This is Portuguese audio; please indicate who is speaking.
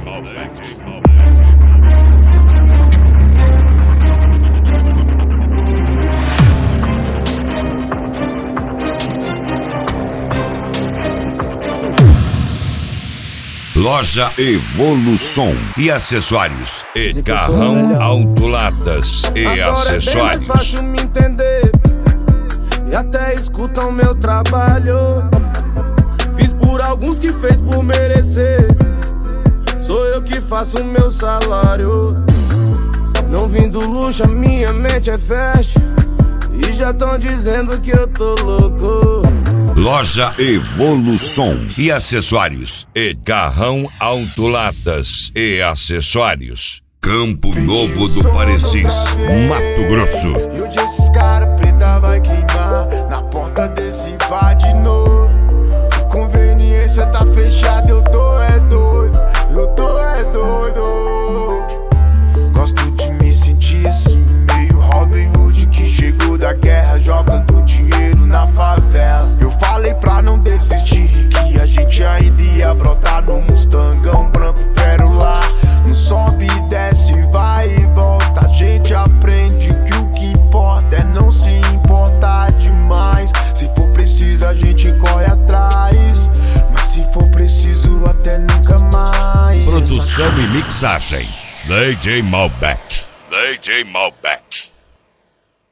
Speaker 1: Loja Evolução e acessórios e Carrão Autolatas e acessórios.
Speaker 2: É mais fácil me entender e até escutam meu trabalho. Fiz por alguns que fez por merecer. Sou eu que faço o meu salário. Não vim do luxo, a minha mente é fast. E já tão dizendo que eu tô louco.
Speaker 1: Loja Evolução e acessórios e Carrão Autolatas e acessórios. Campo Novo do Parecis, Mato Grosso.
Speaker 3: E hoje esses cara preta vai queimar na porta desse bar de novo. Conveniência tá fechada, eu tô é doido, eu tô é doido. Gosto de me sentir assim, meio Robin Hood que chegou da guerra jogando dinheiro na favela. Eu falei pra não desistir, que a gente ainda ia brotar no Mustangão branco pérola. Não sobe e desce, vai e volta. A gente aprende que o que importa é não se importar demais. Se for preciso a gente corre atrás, mas se for preciso até nunca mais.
Speaker 1: Produção e mixagem DJ Malbec. DJ Malbec.